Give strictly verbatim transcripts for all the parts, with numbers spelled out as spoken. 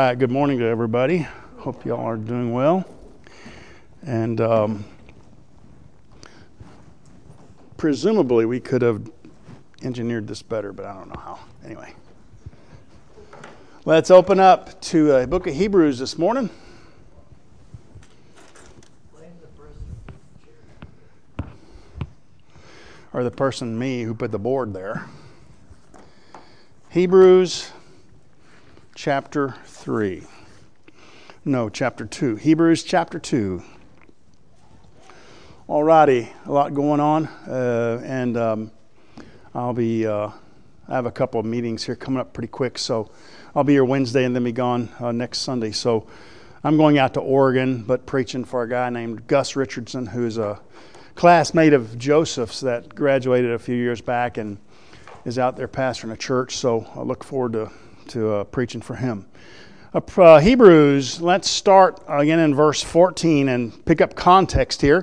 right, good morning to everybody. Hope y'all are doing well. And um, presumably we could have engineered this better, but I don't know how. Anyway, let's open up to the book of Hebrews this morning. Or the person, me, who put the board there. Hebrews chapter three. No, chapter two. Hebrews chapter two. Alrighty, a lot going on, uh, and um, I'll be. Uh, I have a couple of meetings here coming up pretty quick, so I'll be here Wednesday and then be gone uh, next Sunday. So I'm going out to Oregon, but preaching for a guy named Gus Richardson, who's a classmate of Joseph's that graduated a few years back and is out there pastoring a church. So I look forward to to uh, preaching for him. Uh, uh, Hebrews, let's start again in verse fourteen and pick up context here.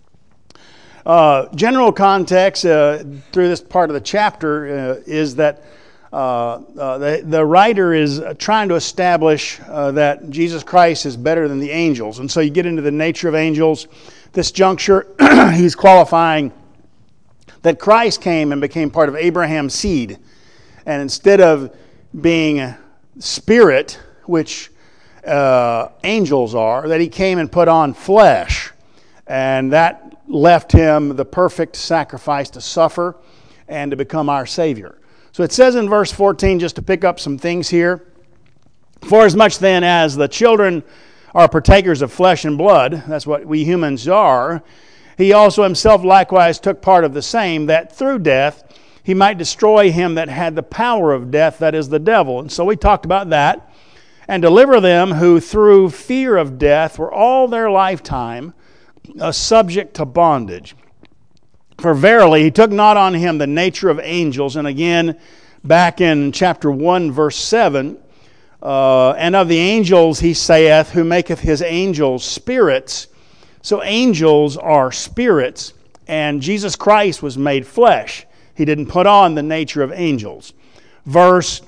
Uh, general context uh, through this part of the chapter uh, is that uh, uh, the, the writer is trying to establish uh, that Jesus Christ is better than the angels. And so you get into the nature of angels. This juncture, he's qualifying that Christ came and became part of Abraham's seed. And instead of being spirit, which uh, angels are, that he came and put on flesh. And that left him the perfect sacrifice to suffer and to become our Savior. So it says in verse fourteen, just to pick up some things here, "For as much then as the children are partakers of flesh and blood," that's what we humans are, "he also himself likewise took part of the same, that through death he might destroy him that had the power of death, that is the devil." And so we talked about that. "And deliver them who through fear of death were all their lifetime uh, subject to bondage. For verily he took not on him the nature of angels." And again, back in chapter one, verse seven, uh, "And of the angels he saith, who maketh his angels spirits." So angels are spirits, and Jesus Christ was made flesh. He didn't put on the nature of angels. Verse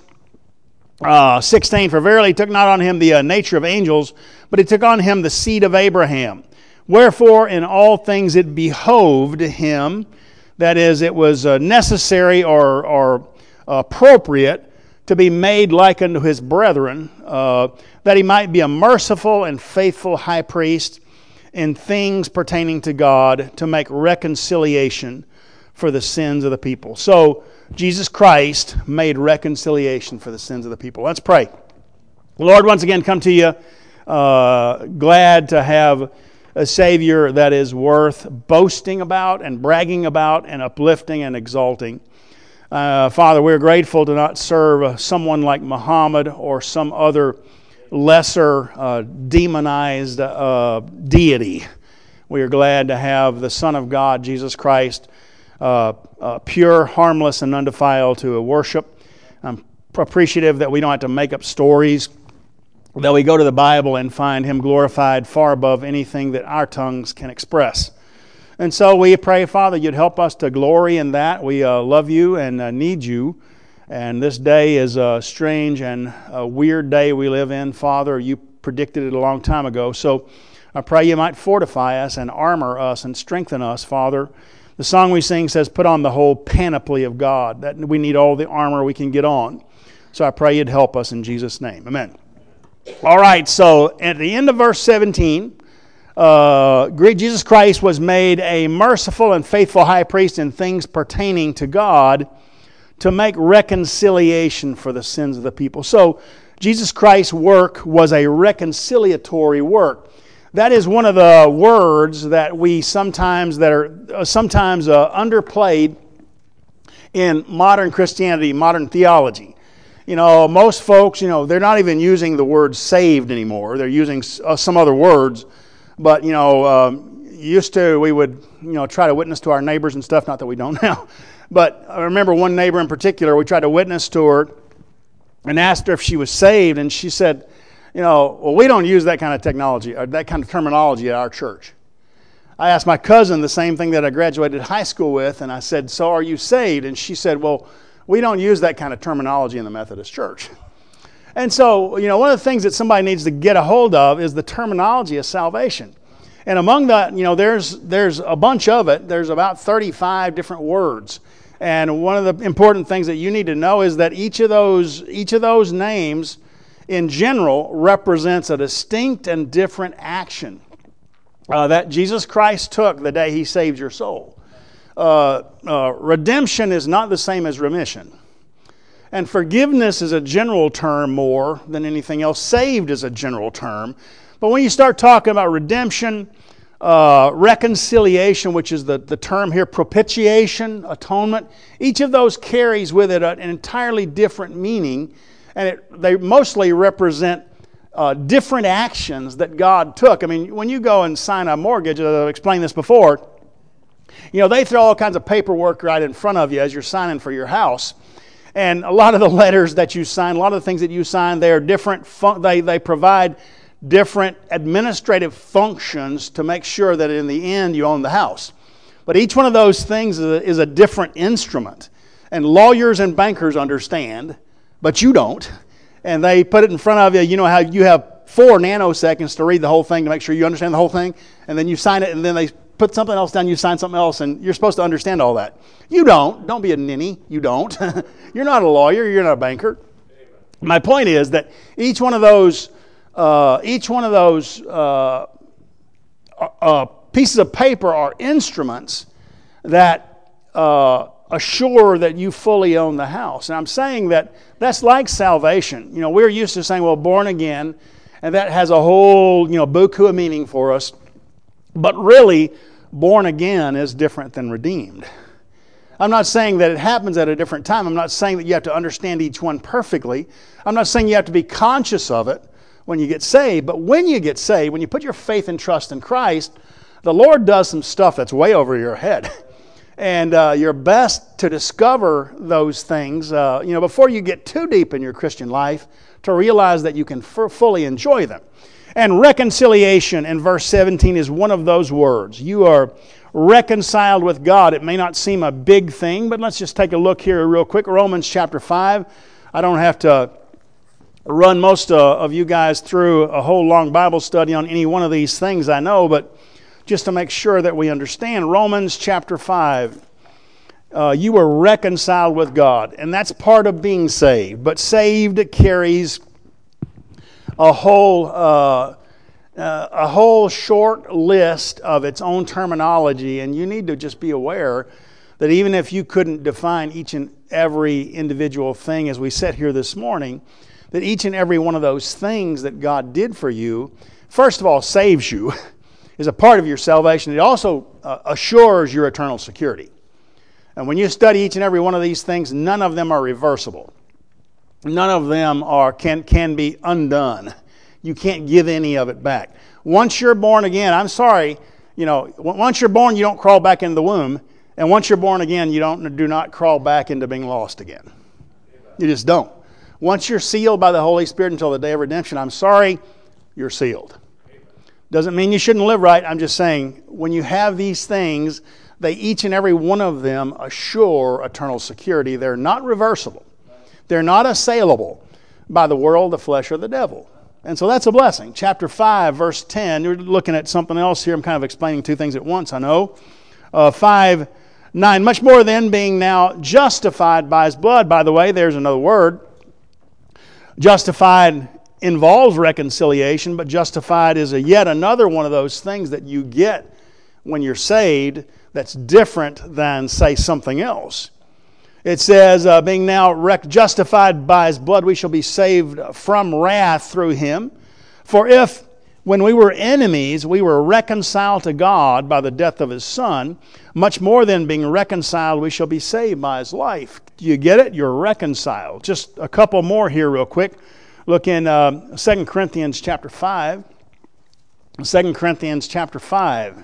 uh, sixteen, "For verily he took not on him the uh, nature of angels, but he took on him the seed of Abraham. Wherefore in all things it behoved him," that is, it was uh, necessary or, or appropriate to be made like unto his brethren, uh, "that he might be a merciful and faithful high priest in things pertaining to God, to make reconciliation for the sins of the people." So Jesus Christ made reconciliation for the sins of the people. Let's pray. Lord, once again come to you, uh, glad to have a Savior that is worth boasting about and bragging about and uplifting and exalting. Uh, Father, we're grateful to not serve someone like Muhammad or some other lesser uh, demonized uh, deity. We are glad to have the Son of God, Jesus Christ, uh, uh, pure, harmless, and undefiled to worship. I'm appreciative that we don't have to make up stories, that we go to the Bible and find Him glorified far above anything that our tongues can express. And so we pray, Father, you'd help us to glory in that. We uh, love you and uh, need you. And this day is a strange and a weird day we live in, Father. You predicted it a long time ago. So I pray you might fortify us and armor us and strengthen us, Father. The song we sing says, "Put on the whole panoply of God." That we need all the armor we can get on. So I pray you'd help us in Jesus' name. Amen. All right, so at the end of verse seventeen, uh, Jesus Christ was made a merciful and faithful high priest in things pertaining to God, to make reconciliation for the sins of the people. So Jesus Christ's work was a reconciliatory work. That is one of the words that we sometimes that are uh, sometimes uh, underplayed in modern Christianity, modern theology. You know, most folks, you know, they're not even using the word saved anymore. They're using uh, some other words. But, you know, um, used to, we would, you know, try to witness to our neighbors and stuff. Not that we don't now. But I remember one neighbor in particular, we tried to witness to her and asked her if she was saved. And she said, you know, well, we don't use that kind of technology, or that kind of terminology at our church. I asked my cousin the same thing that I graduated high school with, and I said, "So are you saved?" And she said, "Well, we don't use that kind of terminology in the Methodist Church." And so, you know, one of the things that somebody needs to get a hold of is the terminology of salvation. And among that, you know, there's there's a bunch of it. There's about thirty-five different words. And one of the important things that you need to know is that each of those each of those names in general represents a distinct and different action uh, that Jesus Christ took the day he saved your soul. Uh, uh, redemption is not the same as remission. And forgiveness is a general term more than anything else. Saved is a general term. But when you start talking about redemption, uh, reconciliation, which is the, the term here, propitiation, atonement, each of those carries with it an entirely different meaning. And it, they mostly represent uh, different actions that God took. I mean, when you go and sign a mortgage, I've explained this before, you know, they throw all kinds of paperwork right in front of you as you're signing for your house. And a lot of the letters that you sign, a lot of the things that you sign, they are different. Fun- they, they provide different administrative functions to make sure that in the end you own the house. But each one of those things is a, is a different instrument. And lawyers and bankers understand, but you don't. And they put it in front of you. You know how you have four nanoseconds to read the whole thing to make sure you understand the whole thing. And then you sign it, and then they put something else down, you sign something else, and you're supposed to understand all that. You don't. Don't be a ninny. You don't. You're not a lawyer. You're not a banker. My point is that each one of those, uh, each one of those uh, uh, pieces of paper are instruments that uh, assure that you fully own the house. And I'm saying that that's like salvation. You know, we're used to saying, well, born again, and that has a whole, you know, buku of meaning for us. But really, born again is different than redeemed. I'm not saying that it happens at a different time. I'm not saying that you have to understand each one perfectly. I'm not saying you have to be conscious of it when you get saved. But when you get saved, when you put your faith and trust in Christ, the Lord does some stuff that's way over your head. And uh, you're best to discover those things, uh, you know, before you get too deep in your Christian life, to realize that you can f- fully enjoy them. And reconciliation in verse seventeen is one of those words. You are reconciled with God. It may not seem a big thing, but let's just take a look here real quick. Romans chapter five. I don't have to run most uh, of you guys through a whole long Bible study on any one of these things, I know, but just to make sure that we understand, Romans chapter five. Uh, you were reconciled with God, and that's part of being saved. But saved carries a whole uh, uh, a whole short list of its own terminology, and you need to just be aware that even if you couldn't define each and every individual thing as we sit here this morning, that each and every one of those things that God did for you, first of all, saves you, is a part of your salvation. It also uh, assures your eternal security. And when you study each and every one of these things, none of them are reversible. None of them are can can be undone. You can't give any of it back. Once you're born again, I'm sorry, you know, once you're born, you don't crawl back into the womb. And once you're born again, you don't do not crawl back into being lost again. You just don't. Once you're sealed by the Holy Spirit until the day of redemption, I'm sorry, you're sealed. Doesn't mean you shouldn't live right. I'm just saying, when you have these things, they each and every one of them assure eternal security. They're not reversible. They're not assailable by the world, the flesh, or the devil. And so that's a blessing. Chapter five, verse ten. You're looking at something else here. I'm kind of explaining two things at once, I know. Uh, five, nine. Much more than being now justified by his blood. By the way, there's another word. Justified involves reconciliation, but justified is a yet another one of those things that you get when you're saved that's different than, say, something else. It says, uh, being now rec- justified by his blood, we shall be saved from wrath through him. For if, when we were enemies, we were reconciled to God by the death of his Son, much more than being reconciled, we shall be saved by his life. Do you get it? You're reconciled. Just a couple more here real quick. Look in uh, Second Corinthians chapter five. Second Corinthians chapter five.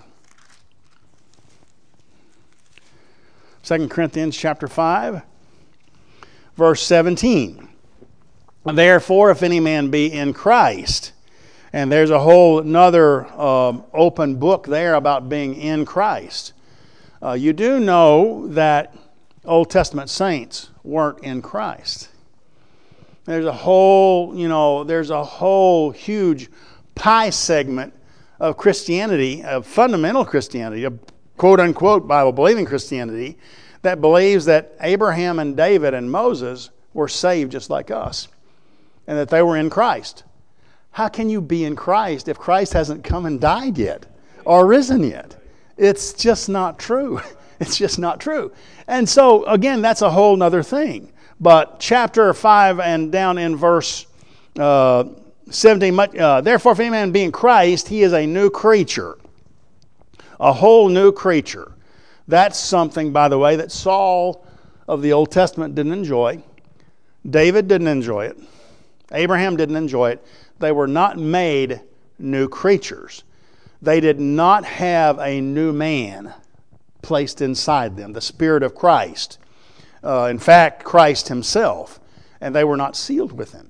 Second Corinthians chapter five, verse seventeen. Therefore, if any man be in Christ, and there's a whole another um, open book there about being in Christ. Uh, you do know that Old Testament saints weren't in Christ. There's a whole, you know, there's a whole huge pie segment of Christianity, of fundamental Christianity, of quote-unquote Bible-believing Christianity, that believes that Abraham and David and Moses were saved just like us, and that they were in Christ. How can you be in Christ if Christ hasn't come and died yet or risen yet? It's just not true. It's just not true. And so, again, that's a whole other thing. But chapter five and down in verse uh, seventeen, uh, therefore if any man be in Christ, he is a new creature. A whole new creature. That's something, by the way, that Saul of the Old Testament didn't enjoy. David didn't enjoy it. Abraham didn't enjoy it. They were not made new creatures. They did not have a new man placed inside them, the Spirit of Christ. Uh, in fact, Christ himself. And they were not sealed with him.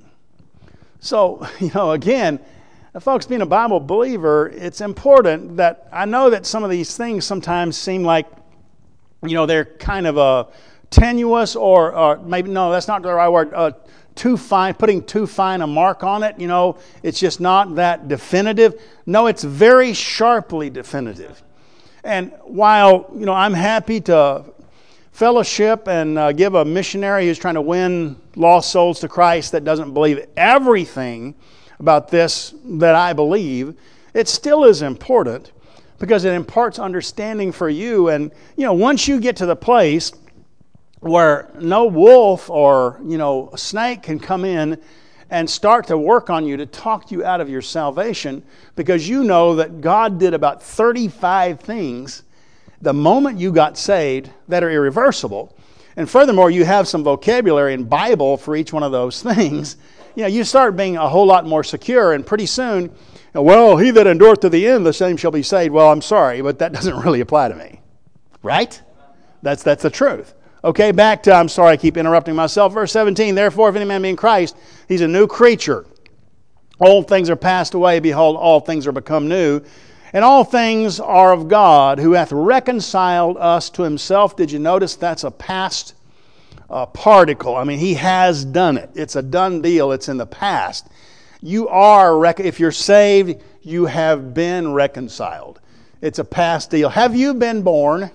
So, you know, again, folks, being a Bible believer, it's important that I know that some of these things sometimes seem like, you know, they're kind of a tenuous or, or maybe, no, that's not the right word, uh, too fine, putting too fine a mark on it. You know, it's just not that definitive. No, it's very sharply definitive. And while, you know, I'm happy to fellowship and uh, give a missionary who's trying to win lost souls to Christ that doesn't believe everything about this that I believe, it still is important because it imparts understanding for you. And, you know, once you get to the place where no wolf or, you know, a snake can come in and start to work on you to talk you out of your salvation, because you know that God did about thirty-five things the moment you got saved that are irreversible. And furthermore, you have some vocabulary in Bible for each one of those things. You know, you start being a whole lot more secure, and pretty soon, well, he that endureth to the end, the same shall be saved. Well, I'm sorry, but that doesn't really apply to me. Right? That's that's the truth. Okay, back to, I'm sorry, I keep interrupting myself. Verse seventeen, therefore, if any man be in Christ, he's a new creature. Old things are passed away. Behold, all things are become new. And all things are of God, who hath reconciled us to himself. Did you notice that's a past uh, particle? I mean, he has done it. It's a done deal. It's in the past. You are, rec- if you're saved, you have been reconciled. It's a past deal. Have you been born?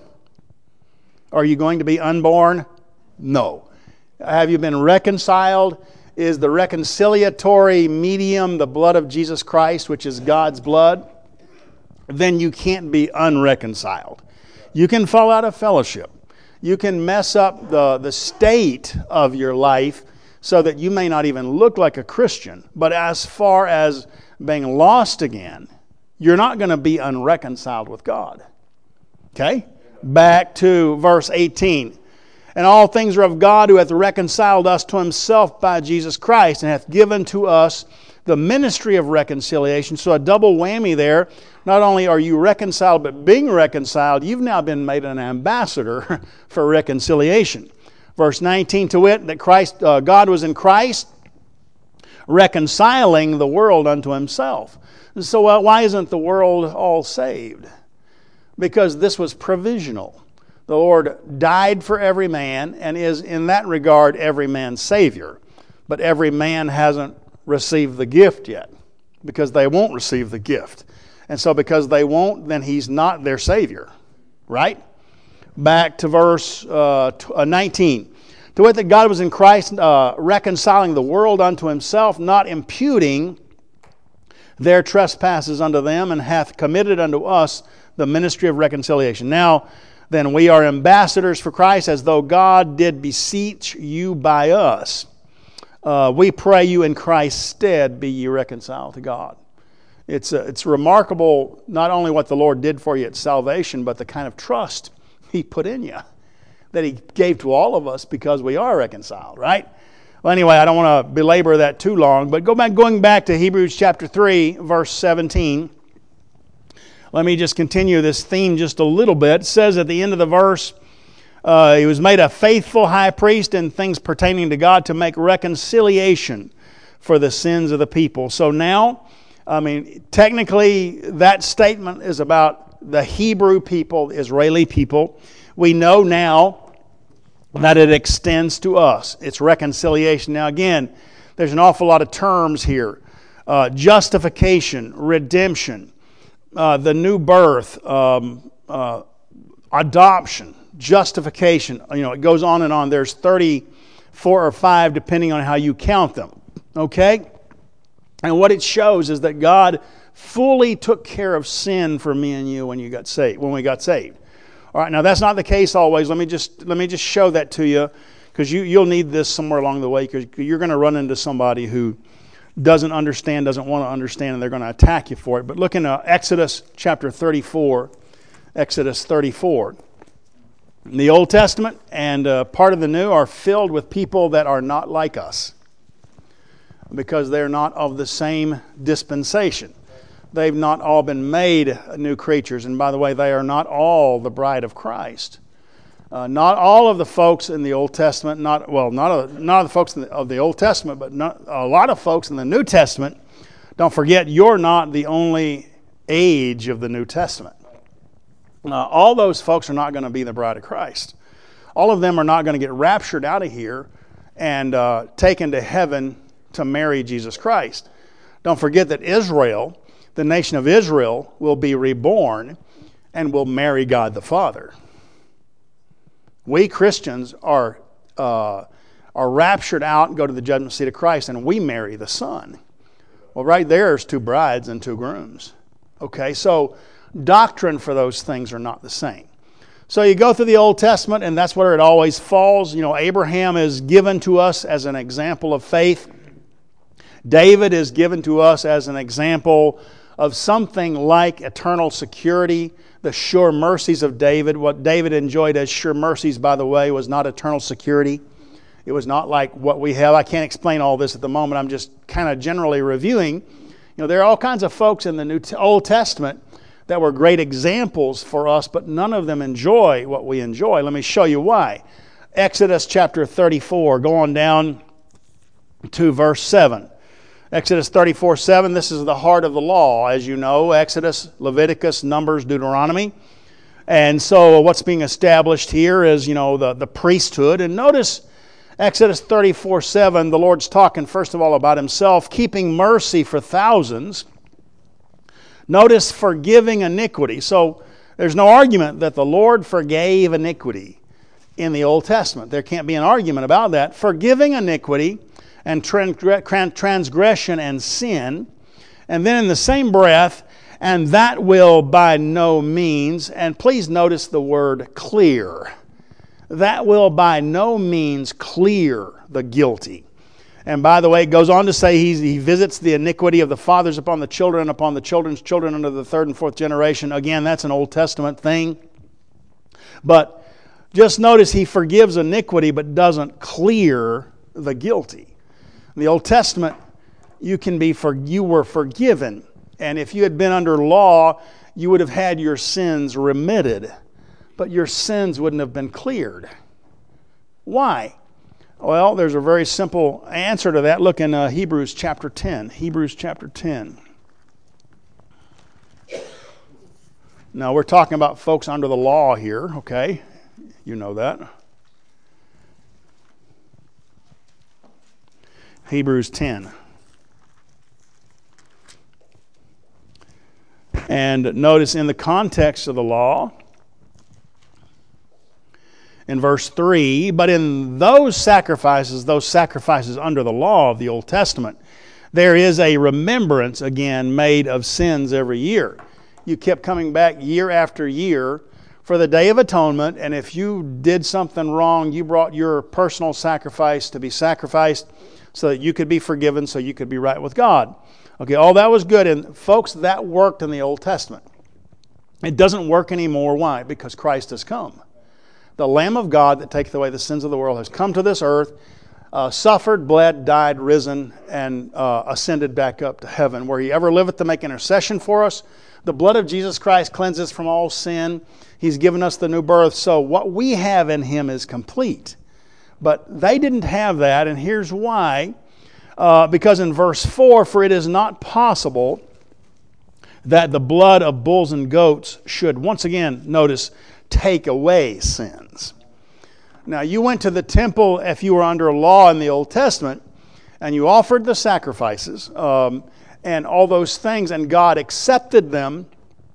Are you going to be unborn? No. Have you been reconciled? Is the reconciliatory medium the blood of Jesus Christ, which is God's blood? Then you can't be unreconciled. You can fall out of fellowship. You can mess up the, the state of your life so that you may not even look like a Christian. But as far as being lost again, you're not going to be unreconciled with God. Okay? Back to verse eighteen. And all things are of God, who hath reconciled us to himself by Jesus Christ, and hath given to us the ministry of reconciliation. So a double whammy there. Not only are you reconciled, but being reconciled, you've now been made an ambassador for reconciliation. Verse nineteen, to wit, that Christ, uh, God was in Christ, reconciling the world unto himself. So uh, why isn't the world all saved? Because this was provisional. The Lord died for every man and is in that regard every man's Savior. But every man hasn't received the gift yet, because they won't receive the gift. And so because they won't, then he's not their Savior. Right? Back to verse uh, nineteen. To wit, that God was in Christ, uh, reconciling the world unto himself, not imputing their trespasses unto them, and hath committed unto us the ministry of reconciliation. Now, then we are ambassadors for Christ, as though God did beseech you by us. Uh, we pray you in Christ's stead, be ye reconciled to God. It's, uh, it's remarkable not only what the Lord did for you at salvation, but the kind of trust he put in you, that he gave to all of us because we are reconciled, right? Well, anyway, I don't want to belabor that too long, but go back, going back to Hebrews chapter three, verse seventeen. Let me just continue this theme just a little bit. It says at the end of the verse, uh, he was made a faithful high priest in things pertaining to God to make reconciliation for the sins of the people. So now, I mean, technically that statement is about the Hebrew people, the Israeli people. We know now that it extends to us. It's reconciliation. Now again, there's an awful lot of terms here. Uh, justification, redemption, uh, the new birth, um, uh, adoption, justification. You know, it goes on and on. There's thirty-four or five depending on how you count them. Okay? And what it shows is that God fully took care of sin for me and you when you got saved, when we got saved. All right, now that's not the case always. Let me just let me just show that to you, because you, you'll need this somewhere along the way, because you're going to run into somebody who doesn't understand, doesn't want to understand, and they're going to attack you for it. But look in uh, Exodus chapter thirty-four. Exodus thirty-four. The Old Testament and uh, part of the New are filled with people that are not like us, because they're not of the same dispensation. They've not all been made new creatures. And by the way, they are not all the bride of Christ. Uh, not all of the folks in the Old Testament, not well, not a, not of the folks in the, of the Old Testament, but not, a lot of folks in the New Testament. Don't forget, you're not the only age of the New Testament. Uh, all those folks are not going to be the bride of Christ. All of them are not going to get raptured out of here and uh, taken to heaven to marry Jesus Christ. Don't forget that Israel, the nation of Israel, will be reborn and will marry God the Father. We Christians are uh, are raptured out and go to the judgment seat of Christ, and we marry the Son. Well, right there's two brides and two grooms. Okay, so doctrine for those things are not the same. So you go through the Old Testament, and that's where it always falls. You know, Abraham is given to us as an example of faith. David is given to us as an example of something like eternal security, the sure mercies of David. What David enjoyed as sure mercies, by the way, was not eternal security. It was not like what we have. I can't explain all this at the moment. I'm just kind of generally reviewing. You know, there are all kinds of folks in the New Old Testament that were great examples for us, but none of them enjoy what we enjoy. Let me show you why. Exodus chapter thirty-four, go on down to verse seven. Exodus thirty-four seven, this is the heart of the law, as you know. Exodus, Leviticus, Numbers, Deuteronomy. And so what's being established here is, you know, the, the priesthood. And notice Exodus thirty-four seven, the Lord's talking first of all about Himself, keeping mercy for thousands. Notice forgiving iniquity. So there's no argument that the Lord forgave iniquity in the Old Testament. There can't be an argument about that. Forgiving iniquity and transgression and sin. And then in the same breath, and that will by no means, and please notice the word clear. That will by no means clear the guilty. And by the way, it goes on to say he, he visits the iniquity of the fathers upon the children, upon the children's children under the third and fourth generation. Again, that's an Old Testament thing. But just notice He forgives iniquity but doesn't clear the guilty. In the Old Testament, you can be for, you were forgiven. And if you had been under law, you would have had your sins remitted. But your sins wouldn't have been cleared. Why? Well, there's a very simple answer to that. Look in uh, Hebrews chapter ten. Hebrews chapter ten. Now, we're talking about folks under the law here, okay? You know that. Hebrews ten. And notice in the context of the law, in verse three, but in those sacrifices, those sacrifices under the law of the Old Testament, there is a remembrance again made of sins every year. You kept coming back year after year for the Day of Atonement, and if you did something wrong, you brought your personal sacrifice to be sacrificed so that you could be forgiven, so you could be right with God. Okay, all that was good, and folks, that worked in the Old Testament. It doesn't work anymore. Why? Because Christ has come. The Lamb of God that taketh away the sins of the world has come to this earth, uh, suffered, bled, died, risen, and uh, ascended back up to heaven, where He ever liveth to make intercession for us. The blood of Jesus Christ cleanses from all sin. He's given us the new birth. So what we have in Him is complete. But they didn't have that, and here's why. Uh, because in verse four, for it is not possible that the blood of bulls and goats should, once again, notice, take away sins. Now, you went to the temple if you were under law in the Old Testament, and you offered the sacrifices um, and all those things, and God accepted them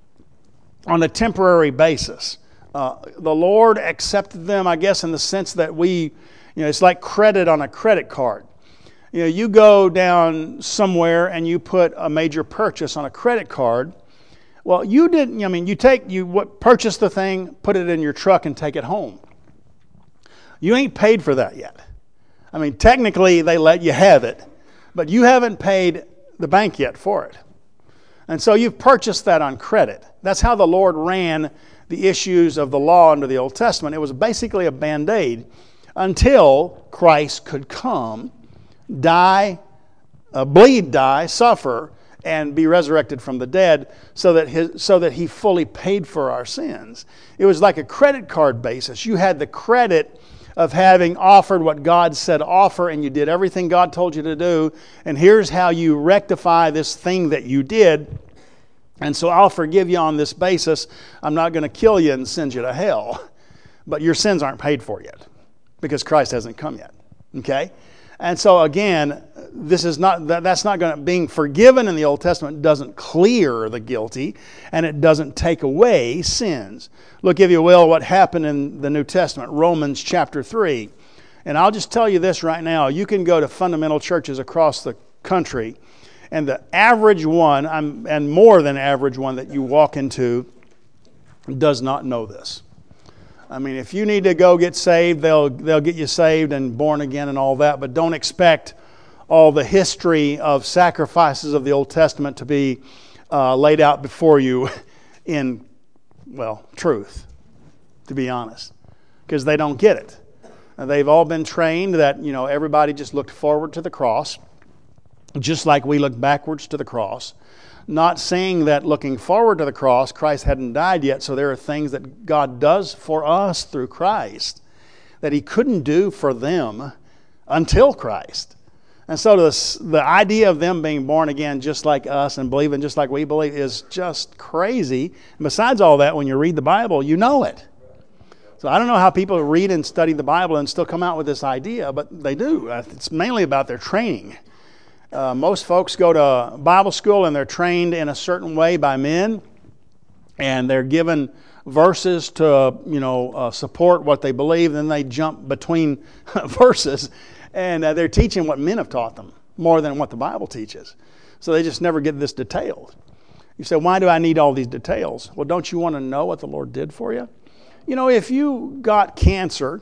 on a temporary basis. Uh, the Lord accepted them, I guess, in the sense that we, you know, it's like credit on a credit card. You know, you go down somewhere and you put a major purchase on a credit card. Well, you didn't, I mean, you take, you what, purchase the thing, put it in your truck and take it home. You ain't paid for that yet. I mean, technically they let you have it, but you haven't paid the bank yet for it. And so you've purchased that on credit. That's how the Lord ran the issues of the law under the Old Testament. It was basically a Band-Aid until Christ could come, die, uh, bleed, die, suffer, and be resurrected from the dead, so that his, so that he fully paid for our sins. It was like a credit card basis. You had the credit of having offered what God said offer, and you did everything God told you to do, and here's how you rectify this thing that you did, and so I'll forgive you on this basis. I'm not going to kill you and send you to hell, but your sins aren't paid for yet because Christ hasn't come yet. Okay? And so again, this is not that, that's not going to being forgiven in the Old Testament doesn't clear the guilty, and it doesn't take away sins. Look, if you will, what happened in the New Testament, Romans chapter three. And I'll just tell you this right now. You can go to fundamental churches across the country, and the average one, and more than average one that you walk into, does not know this. I mean, if you need to go get saved, they'll they'll get you saved and born again and all that, but don't expect all the history of sacrifices of the Old Testament to be uh, laid out before you in, well, truth, to be honest, because they don't get it. They've all been trained that, you know, everybody just looked forward to the cross, just like we look backwards to the cross. Not saying that looking forward to the cross, Christ hadn't died yet, so there are things that God does for us through Christ that He couldn't do for them until Christ. And so the, the idea of them being born again just like us and believing just like we believe is just crazy. And besides all that, when you read the Bible, you know it. So I don't know how people read and study the Bible and still come out with this idea, but they do. It's mainly about their training. Uh, most folks go to Bible school and they're trained in a certain way by men, and they're given verses to, you know, uh, support what they believe. Then they jump between verses, and uh, they're teaching what men have taught them more than what the Bible teaches. So they just never get this detailed. You say, why do I need all these details? Well, don't you want to know what the Lord did for you? You know, if you got cancer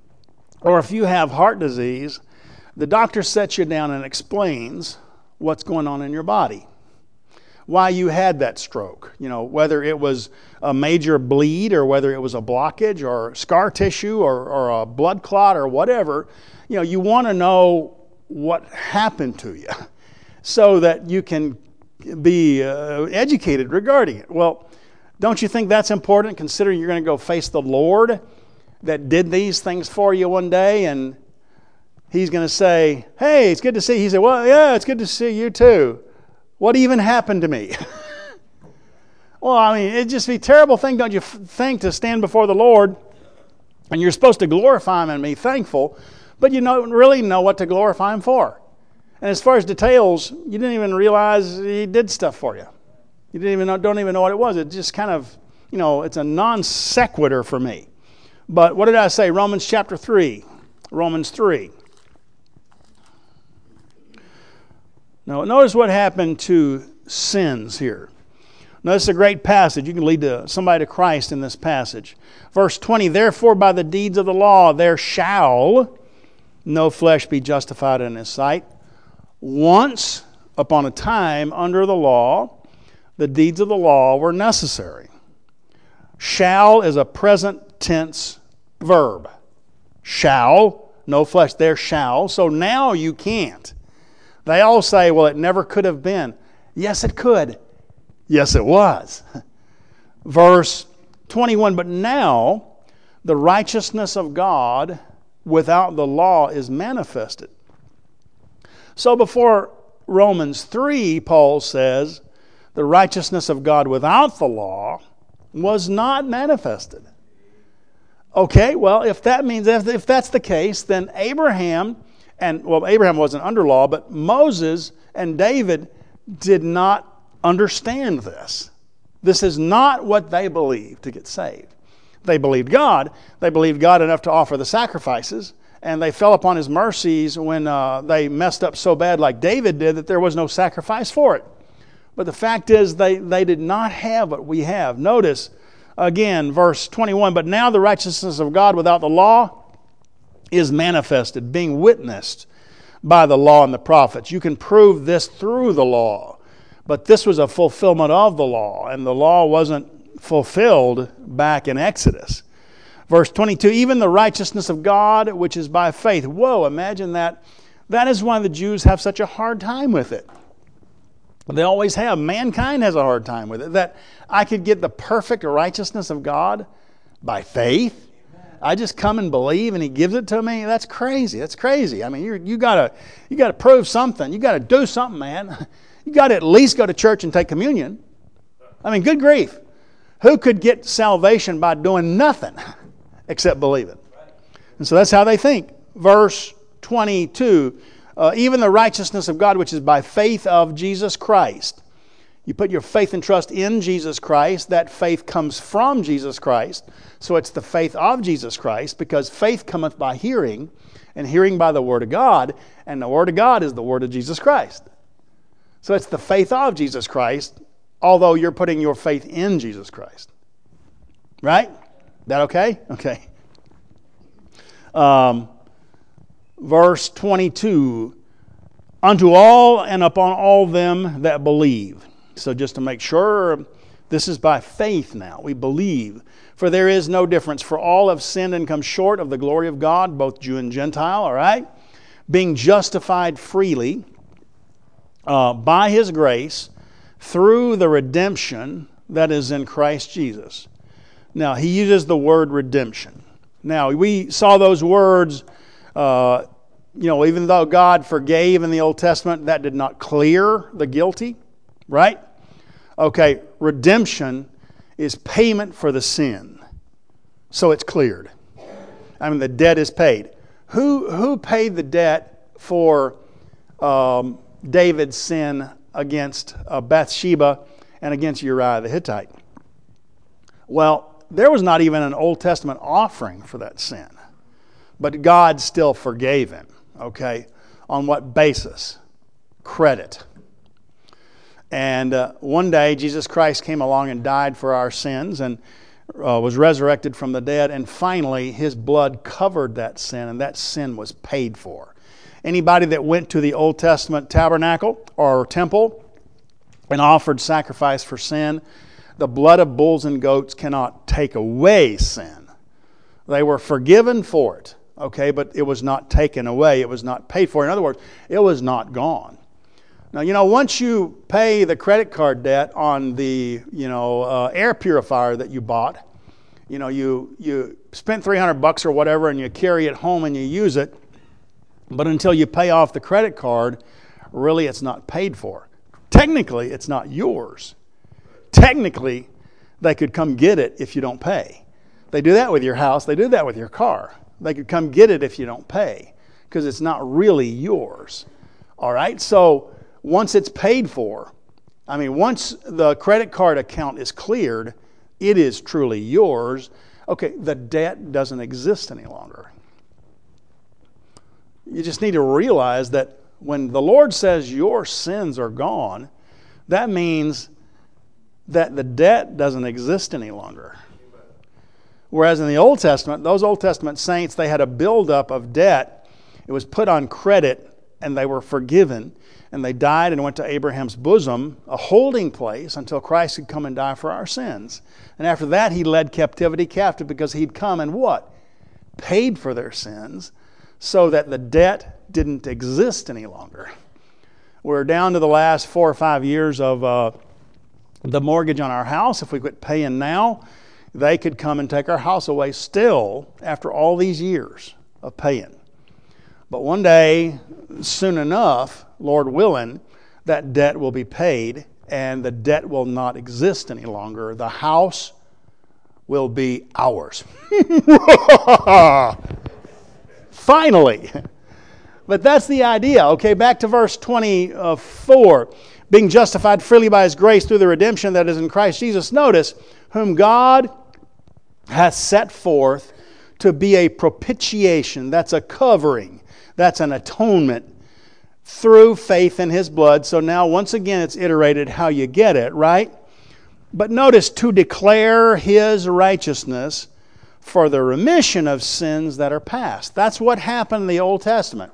or if you have heart disease, the doctor sets you down and explains what's going on in your body, why you had that stroke, you know, whether it was a major bleed or whether it was a blockage or scar tissue or, or a blood clot or whatever. You know, you want to know what happened to you so that you can be uh, educated regarding it. Well, don't you think that's important, considering you're going to go face the Lord that did these things for you one day, and He's going to say, hey, it's good to see you. He said, well, yeah, it's good to see you too. What even happened to me? Well, I mean, it'd just be a terrible thing, don't you think, to stand before the Lord, and you're supposed to glorify Him and be thankful, but you don't really know what to glorify Him for. And as far as details, you didn't even realize He did stuff for you. You didn't even know, don't even know what it was. It just kind of, you know, it's a non sequitur for me. But what did I say? Romans chapter three. Romans three. Now, notice what happened to sins here. Now, this is a great passage. You can lead to somebody to Christ in this passage. Verse twenty, therefore by the deeds of the law there shall no flesh be justified in His sight. Once upon a time under the law, the deeds of the law were necessary. Shall is a present tense verb. Shall, no flesh, there shall. So now you can't. They all say, well, it never could have been. Yes, it could. Yes, it was. Verse twenty-one, but now the righteousness of God without the law is manifested. So before Romans three, Paul says, the righteousness of God without the law was not manifested. Okay, well, if that means, if that's the case, then Abraham And, well, Abraham wasn't under law, but Moses and David did not understand this. This is not what they believed to get saved. They believed God. They believed God enough to offer the sacrifices, and they fell upon His mercies when uh, they messed up so bad like David did that there was no sacrifice for it. But the fact is they, they did not have what we have. Notice, again, verse twenty-one, but now the righteousness of God without the law is manifested, being witnessed by the law and the prophets. You can prove this through the law, but this was a fulfillment of the law, and the law wasn't fulfilled back in Exodus. Verse twenty-two, even the righteousness of God, which is by faith. Whoa, imagine that. That is why the Jews have such a hard time with it. They always have. Mankind has a hard time with it. That I could get the perfect righteousness of God by faith. I just come and believe and He gives it to me. That's crazy. That's crazy. I mean, you're, you gotta you gotta prove something. You gotta do something, man. You gotta at least go to church and take communion. I mean, good grief. Who could get salvation by doing nothing except believing? And so that's how they think. Verse twenty-two, uh, even the righteousness of God, which is by faith of Jesus Christ. You put your faith and trust in Jesus Christ. That faith comes from Jesus Christ. So it's the faith of Jesus Christ, because faith cometh by hearing, and hearing by the Word of God, and the Word of God is the Word of Jesus Christ. So it's the faith of Jesus Christ, although you're putting your faith in Jesus Christ. Right? That okay? Okay. Um, verse twenty-two, unto all and upon all them that believe. So just to make sure, this is by faith now. We believe. For there is no difference. For all have sinned and come short of the glory of God, both Jew and Gentile, all right? Being justified freely uh, by His grace through the redemption that is in Christ Jesus. Now, he uses the word redemption. Now, we saw those words, uh, you know, even though God forgave in the Old Testament, that did not clear the guilty, right? Okay, redemption is payment for the sin. So it's cleared. I mean, the debt is paid. Who, who paid the debt for um, David's sin against uh, Bathsheba and against Uriah the Hittite? Well, there was not even an Old Testament offering for that sin. But God still forgave him. Okay? On what basis? Credit. And uh, one day, Jesus Christ came along and died for our sins and uh, was resurrected from the dead. And finally, His blood covered that sin, and that sin was paid for. Anybody that went to the Old Testament tabernacle or temple and offered sacrifice for sin, the blood of bulls and goats cannot take away sin. They were forgiven for it, okay, but it was not taken away. It was not paid for. In other words, it was not gone. Now, you know, once you pay the credit card debt on the, you know, uh, air purifier that you bought, you know, you, you spent three hundred bucks or whatever and you carry it home and you use it, but until you pay off the credit card, really it's not paid for. Technically, it's not yours. Technically, they could come get it if you don't pay. They do that with your house. They do that with your car. They could come get it if you don't pay because it's not really yours. All right? So once it's paid for, I mean, once the credit card account is cleared, it is truly yours. Okay, the debt doesn't exist any longer. You just need to realize that when the Lord says your sins are gone, that means that the debt doesn't exist any longer. Whereas in the Old Testament, those Old Testament saints, they had a buildup of debt. It was put on credit and they were forgiven. And they died and went to Abraham's bosom, a holding place until Christ could come and die for our sins. And after that, He led captivity captive because He'd come and what? Paid for their sins so that the debt didn't exist any longer. We're down to the last four or five years of uh, the mortgage on our house. If we quit paying now, they could come and take our house away still after all these years of paying. But one day, soon enough, Lord willing, that debt will be paid and the debt will not exist any longer. The house will be ours. Finally, But that's the idea. Okay, back to verse twenty-four. Being justified freely by His grace through the redemption that is in Christ Jesus. Notice, whom God hath set forth to be a propitiation. That's a covering. That's an atonement through faith in His blood. So now once again it's iterated how you get it, right? But notice, to declare His righteousness for the remission of sins that are past. That's what happened in the Old Testament.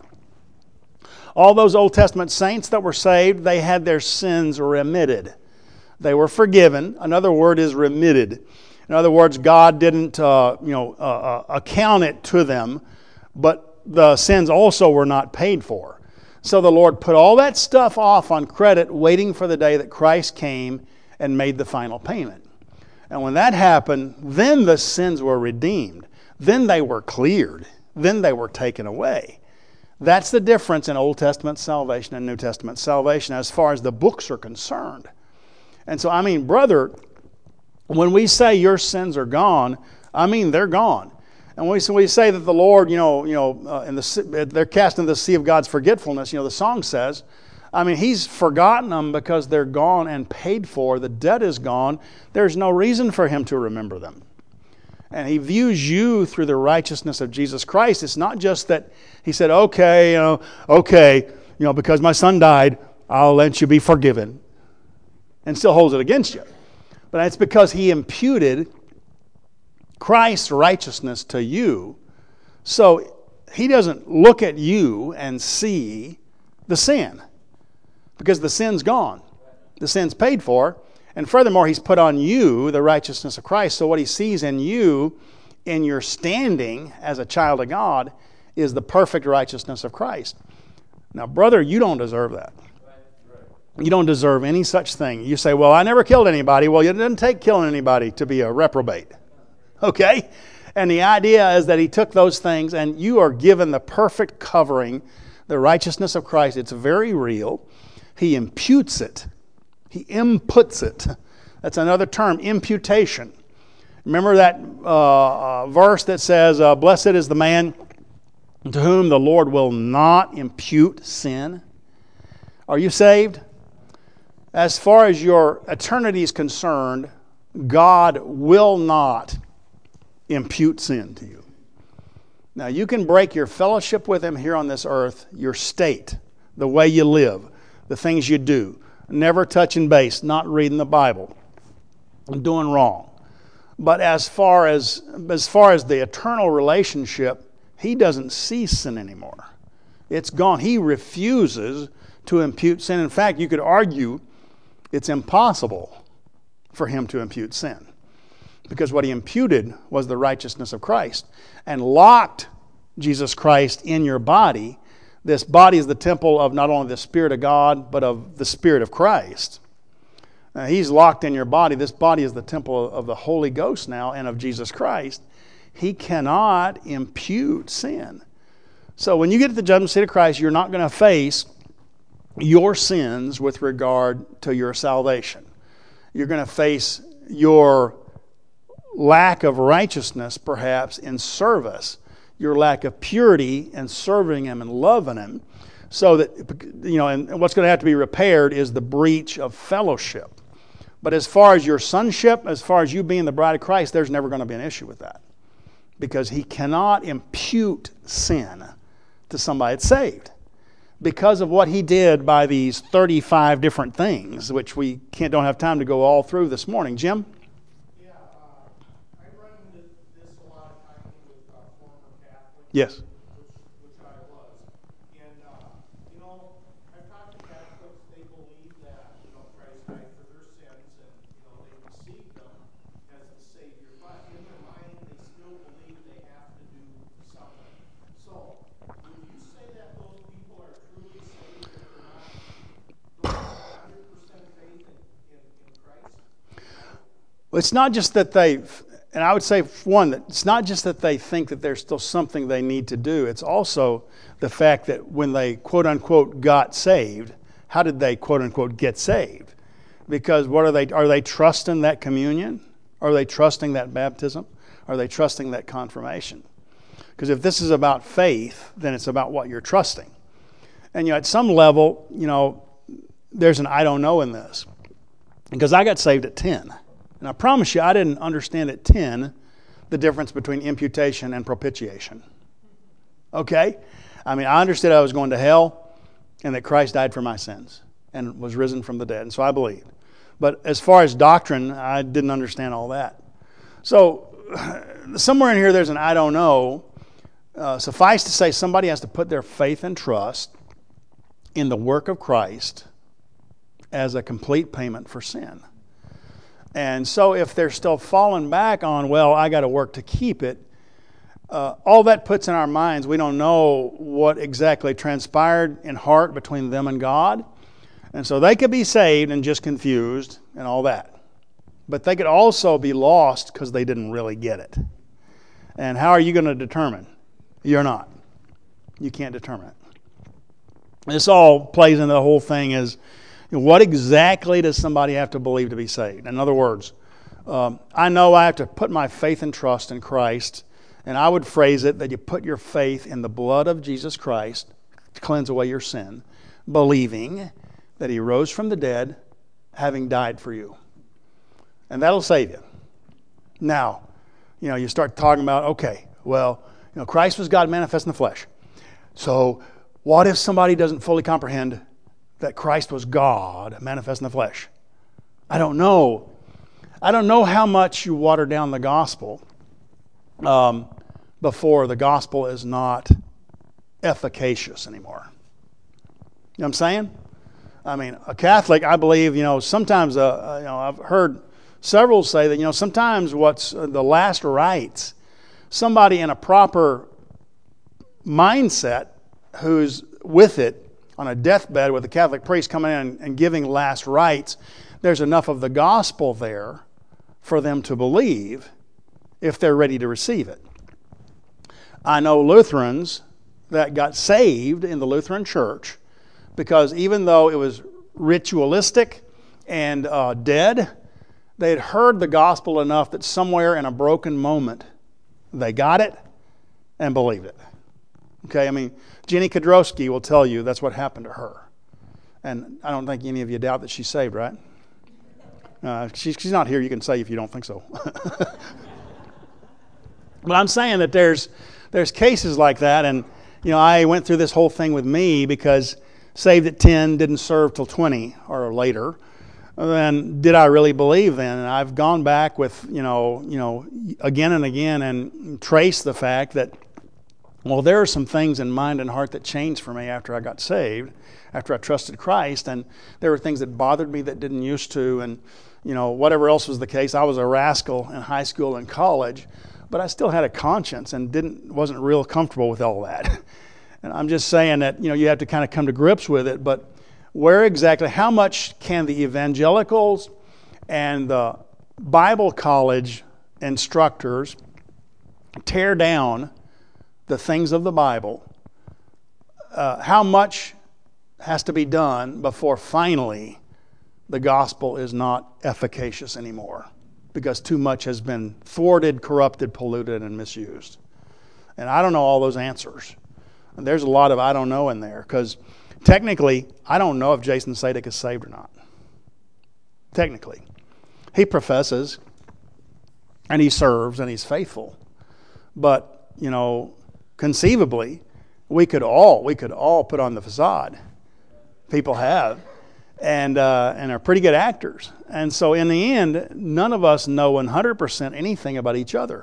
All those Old Testament saints that were saved, they had their sins remitted. They were forgiven. Another word is remitted. In other words, God didn't uh, you know, uh, uh, account it to them, but the sins also were not paid for. So the Lord put all that stuff off on credit, waiting for the day that Christ came and made the final payment. And when that happened, then the sins were redeemed. Then they were cleared. Then they were taken away. That's the difference in Old Testament salvation and New Testament salvation as far as the books are concerned. And so, I mean, brother, when we say your sins are gone, I mean they're gone. And when we say that the Lord, you know, you know, uh, in the, they're cast into the sea of God's forgetfulness, you know, the song says, I mean, He's forgotten them because they're gone and paid for. The debt is gone. There's no reason for Him to remember them. And He views you through the righteousness of Jesus Christ. It's not just that He said, okay, you know, okay, you know, because my son died, I'll let you be forgiven. And still holds it against you. But it's because He imputed Christ's righteousness to you. So He doesn't look at you and see the sin. Because the sin's gone. The sin's paid for. And furthermore, He's put on you the righteousness of Christ. So what He sees in you, in your standing as a child of God, is the perfect righteousness of Christ. Now, brother, you don't deserve that. You don't deserve any such thing. You say, well, I never killed anybody. Well, it doesn't take killing anybody to be a reprobate. Okay? And the idea is that He took those things and you are given the perfect covering, the righteousness of Christ. It's very real. He imputes it. He inputs it. That's another term, imputation. Remember that uh, uh, verse that says, uh, blessed is the man to whom the Lord will not impute sin? Are you saved? As far as your eternity is concerned, God will not impute sin to you. Now, you can break your fellowship with Him here on this earth, your state, the way you live, the things you do, never touching base, not reading the Bible, doing wrong. But as far as as far as the eternal relationship, He doesn't see sin anymore. It's gone. He refuses to impute sin. In fact, you could argue it's impossible for Him to impute sin. Because what He imputed was the righteousness of Christ and locked Jesus Christ in your body. This body is the temple of not only the Spirit of God, but of the Spirit of Christ. Now, He's locked in your body. This body is the temple of the Holy Ghost now and of Jesus Christ. He cannot impute sin. So when you get to the judgment seat of Christ, you're not going to face your sins with regard to your salvation. You're going to face your lack of righteousness, perhaps, in service. Your lack of purity in serving Him and loving Him. So that, you know, and what's going to have to be repaired is the breach of fellowship. But as far as your sonship, as far as you being the bride of Christ, there's never going to be an issue with that. Because He cannot impute sin to somebody that's saved. Because of what He did by these thirty-five different things, which we can't don't have time to go all through this morning. Jim? Yes. Which, which I was. And, uh, you know, I've talked to Catholics, they believe that, you know, Christ died for their sins and, you know, they received Him as the Savior. But in their mind, they still believe they have to do something. So, would you say that those people are truly saved if they're not one hundred percent faith in, in, in Christ? Well, it's not just that they've... And I would say, one, that it's not just that they think that there's still something they need to do. It's also the fact that when they, quote unquote, got saved, how did they, quote unquote, get saved? Because what are they, are they trusting that communion? Are they trusting that baptism? Are they trusting that confirmation? Because if this is about faith, then it's about what you're trusting. And you know, at some level, you know, there's an I don't know in this. Because I got saved at ten. And I promise you, I didn't understand at ten the difference between imputation and propitiation. Okay? I mean, I understood I was going to hell and that Christ died for my sins and was risen from the dead. And so I believed. But as far as doctrine, I didn't understand all that. So somewhere in here there's an I don't know. Uh, suffice to say, somebody has to put their faith and trust in the work of Christ as a complete payment for sin. And so if they're still falling back on, well, I got to work to keep it, uh, all that puts in our minds, we don't know what exactly transpired in heart between them and God. And so they could be saved and just confused and all that. But they could also be lost because they didn't really get it. And how are you going to determine? You're not. You can't determine it. This all plays into the whole thing is, what exactly does somebody have to believe to be saved? In other words, um, I know I have to put my faith and trust in Christ, and I would phrase it that you put your faith in the blood of Jesus Christ to cleanse away your sin, believing that He rose from the dead, having died for you. And that'll save you. Now, you know, you start talking about, okay, well, you know, Christ was God manifest in the flesh. So what if somebody doesn't fully comprehend that Christ was God manifest in the flesh? I don't know. I don't know how much you water down the gospel um, before the gospel is not efficacious anymore. You know what I'm saying? I mean, a Catholic, I believe, you know, sometimes, uh, you know, I've heard several say that, you know, sometimes what's uh, the last rites, somebody in a proper mindset who's with it, on a deathbed with a Catholic priest coming in and giving last rites, there's enough of the gospel there for them to believe if they're ready to receive it. I know Lutherans that got saved in the Lutheran Church because even though it was ritualistic and uh, dead, they had heard the gospel enough that somewhere in a broken moment they got it and believed it. Okay, I mean, Jenny Kodrowski will tell you that's what happened to her. And I don't think any of you doubt that she's saved, right? Uh, she, she's not here. You can say if you don't think so. But I'm saying that there's there's cases like that. And, you know, I went through this whole thing with me because saved at ten, didn't serve till twenty or later. Then did I really believe then? And I've gone back with, you know, you know, again and again and traced the fact that, well, there are some things in mind and heart that changed for me after I got saved, after I trusted Christ, and there were things that bothered me that didn't used to, and you know, whatever else was the case, I was a rascal in high school and college, but I still had a conscience and didn't wasn't real comfortable with all that. And I'm just saying that, you know, you have to kind of come to grips with it, but where exactly, how much can the evangelicals and the Bible college instructors tear down the things of the Bible? Uh, how much has to be done before finally the gospel is not efficacious anymore because too much has been thwarted, corrupted, polluted, and misused? And I don't know all those answers. And there's a lot of I don't know in there because technically I don't know if Jason Sadek is saved or not. Technically. He professes and he serves and he's faithful. But, you know, conceivably, we could all we could all put on the facade. People have, and uh, and are pretty good actors. And so, in the end, none of us know one hundred percent anything about each other.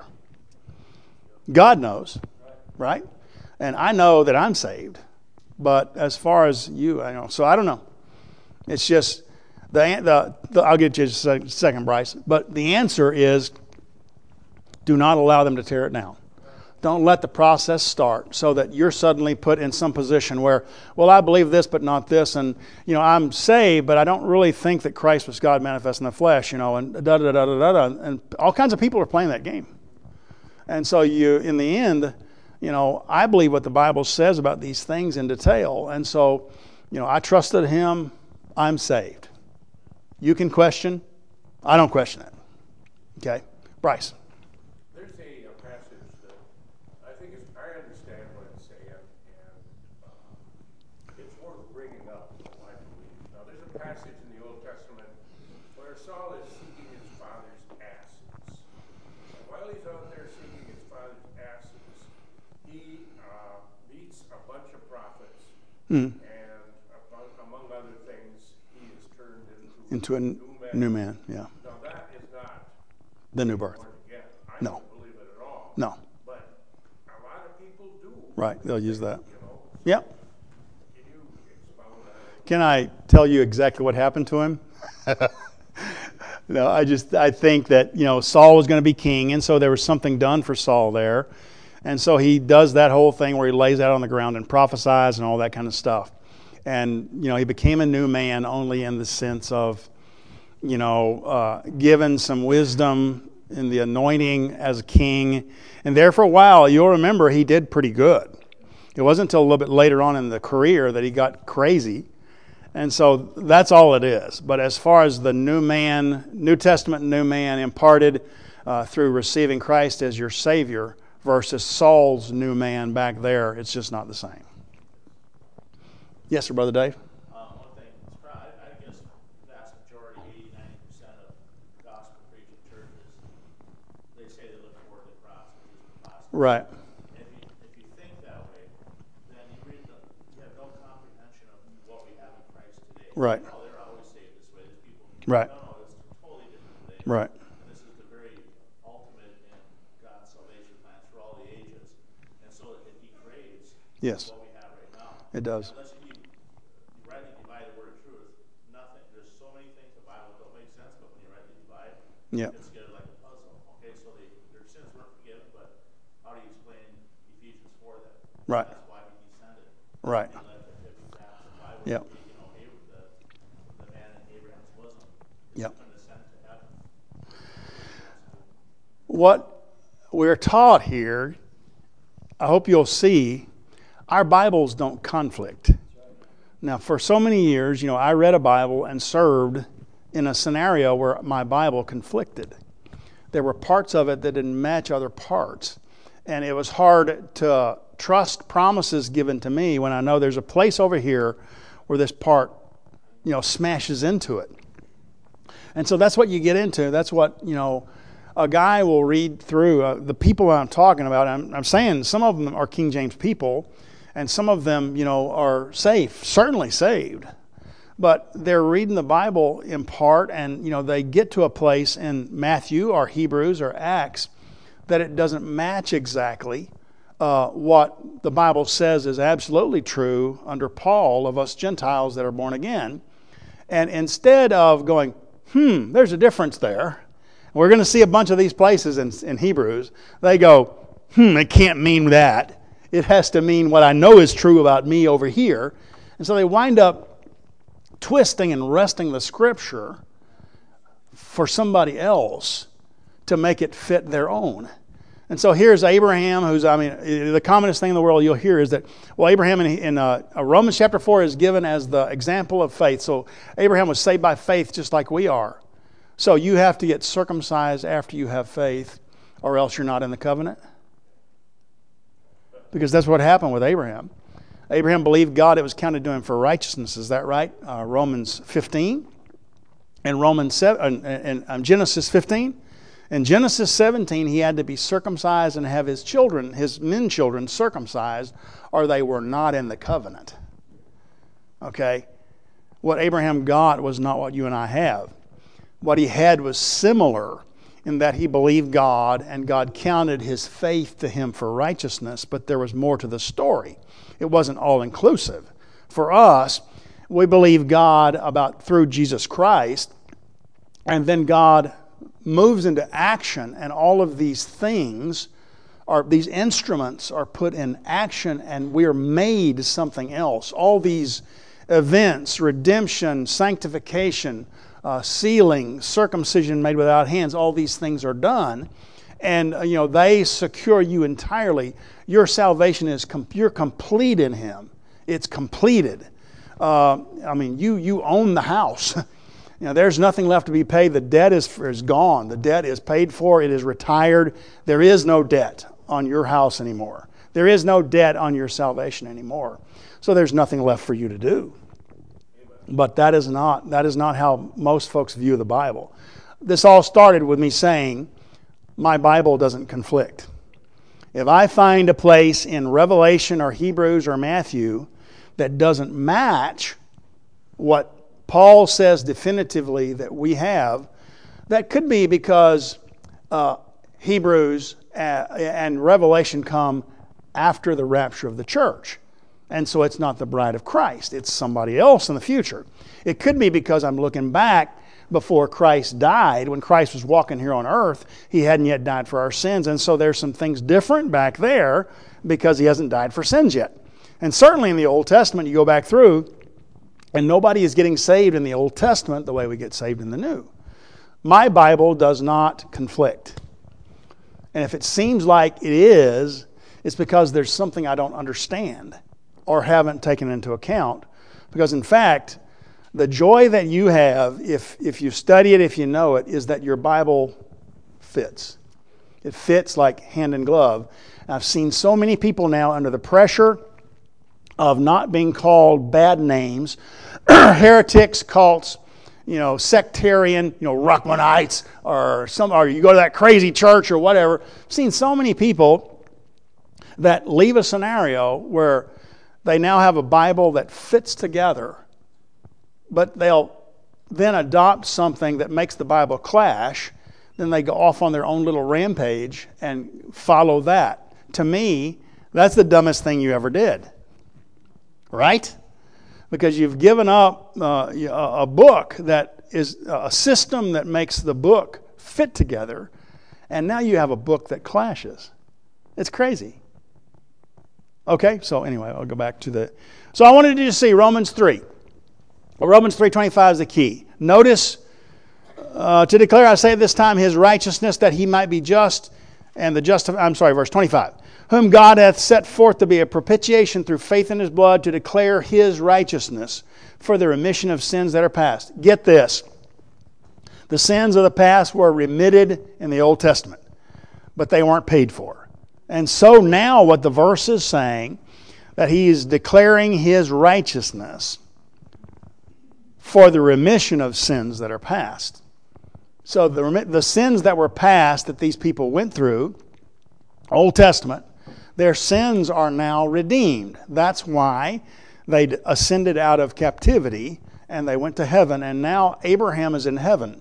God knows, right? And I know that I'm saved, but as far as you, I know. So I don't know. It's just the the, the I'll get you a second, Bryce. But the answer is, do not allow them to tear it down. Don't let the process start so that you're suddenly put in some position where, well, I believe this, but not this. And, you know, I'm saved, but I don't really think that Christ was God manifest in the flesh, you know, and da da da da da da. And all kinds of people are playing that game. And so you, in the end, you know, I believe what the Bible says about these things in detail. And so, you know, I trusted Him. I'm saved. You can question. I don't question it. Okay? Bryce. Mm. And among, among other things, he is turned into, Into a new man. new man, yeah. Now that is not The new birth. born again. I No. don't believe it at all. No. But a lot of people do. Right, they'll use that. You know, Yep. can you expound on that? Can I tell you exactly what happened to him? No, I just, I think that, you know, Saul was going to be king, and so there was something done for Saul there. And so he does that whole thing where he lays out on the ground and prophesies and all that kind of stuff. And, you know, he became a new man only in the sense of, you know, uh, given some wisdom in the anointing as a king. And there for a while, you'll remember he did pretty good. It wasn't until a little bit later on in the career that he got crazy. And so that's all it is. But as far as the new man, New Testament new man imparted uh, through receiving Christ as your Savior versus Saul's new man back there, it's just not the same. Yes, sir, Brother Dave? Um, one thing, it's probably, I guess the vast majority, eighty, ninety percent of gospel preaching churches, they say they look forward to the cross, which is impossible. Right. If you, if you think that way, then you read the, you have no comprehension of what we have in Christ today. Right. Oh, they're always saved this way. There's people, Right. no, no, it's totally different today. Right. And this is the very ultimate in God's salvation plans for all the ages. And so it degrades Yes. what we have right now. It does. Unless you, you rightly divide the word of truth, nothing. There's so many things in the Bible that don't make sense, but when you rightly divide, Yeah. it's together like a puzzle. Okay, so they, their sins weren't forgiven, but how do you explain Ephesians four then? Right. That's why we descended. Right. And let the fifty thousand. Why would Yep. we, you know, Abram, the, the man in Abraham's bosom is Yep. going to ascend to heaven? What we're taught here, I hope you'll see, our Bibles don't conflict. Now, for so many years, you know, I read a Bible and served in a scenario where my Bible conflicted. There were parts of it that didn't match other parts. And it was hard to trust promises given to me when I know there's a place over here where this part, you know, smashes into it. And so that's what you get into. That's what, you know, a guy will read through. Uh, the people I'm talking about, I'm, I'm saying some of them are King James people, and some of them, you know, are safe, certainly saved. But they're reading the Bible in part, and, you know, they get to a place in Matthew or Hebrews or Acts that it doesn't match exactly uh, what the Bible says is absolutely true under Paul of us Gentiles that are born again. And instead of going, hmm, there's a difference there. We're going to see a bunch of these places in, in Hebrews. They go, hmm, it can't mean that. It has to mean what I know is true about me over here. And so they wind up twisting and wresting the Scripture for somebody else to make it fit their own. And so here's Abraham, who's, I mean, the commonest thing in the world you'll hear is that, well, Abraham in, in uh, Romans chapter four is given as the example of faith. So Abraham was saved by faith just like we are. So you have to get circumcised after you have faith, or else you're not in the covenant. Because that's what happened with Abraham. Abraham believed God, it was counted to him for righteousness. Is that right? Uh, Romans fifteen. And Romans seven, and, and Genesis fifteen. In Genesis seventeen, he had to be circumcised and have his children, his men children, circumcised, or they were not in the covenant. Okay? What Abraham got was not what you and I have. What he had was similar in that he believed God and God counted his faith to him for righteousness, but there was more to the story. It wasn't all inclusive. For us, we believe God about through Jesus Christ, and then God moves into action, and all of these things are, these instruments are put in action, and we are made something else. All these events, redemption, sanctification, uh, sealing, circumcision made without hands, all these things are done, and uh, you know they secure you entirely. Your salvation is com- you're complete in Him. It's completed. Uh, I mean, you you own the house. You know, there's nothing left to be paid. The debt is, is gone. The debt is paid for. It is retired. There is no debt on your house anymore. There is no debt on your salvation anymore. So there's nothing left for you to do. But that is not that is not how most folks view the Bible. This all started with me saying, my Bible doesn't conflict. If I find a place in Revelation or Hebrews or Matthew that doesn't match what Paul says definitively that we have, that could be because uh, Hebrews and Revelation come after the rapture of the church. And so it's not the bride of Christ. It's somebody else in the future. It could be because I'm looking back before Christ died. When Christ was walking here on earth, He hadn't yet died for our sins. And so there's some things different back there because He hasn't died for sins yet. And certainly in the Old Testament, you go back through, and nobody is getting saved in the Old Testament the way we get saved in the New. My Bible does not conflict. And if it seems like it is, it's because there's something I don't understand or haven't taken into account. Because in fact, the joy that you have, if, if you study it, if you know it, is that your Bible fits. It fits like hand in glove. I've seen so many people now under the pressure of not being called bad names, heretics, cults, you know, sectarian, you know, Ruckmanites, or some, or you go to that crazy church or whatever. I've seen so many people that leave a scenario where they now have a Bible that fits together, but they'll then adopt something that makes the Bible clash. Then they go off on their own little rampage and follow that. To me, that's the dumbest thing you ever did. Right? Because you've given up uh, a book that is a system that makes the book fit together, and now you have a book that clashes. It's crazy. Okay, so anyway, I'll go back to the... So I wanted you to see Romans three. Well, Romans three twenty-five is the key. Notice, uh, to declare, I say at this time, His righteousness, that He might be just, and the just... I'm sorry, verse twenty-five. Whom God hath set forth to be a propitiation through faith in His blood, to declare His righteousness for the remission of sins that are past. Get this. The sins of the past were remitted in the Old Testament, but they weren't paid for. And so now what the verse is saying, that He is declaring His righteousness for the remission of sins that are past. So the, the sins that were past that these people went through, Old Testament, their sins are now redeemed. That's why they ascended out of captivity and they went to heaven, and now Abraham is in heaven.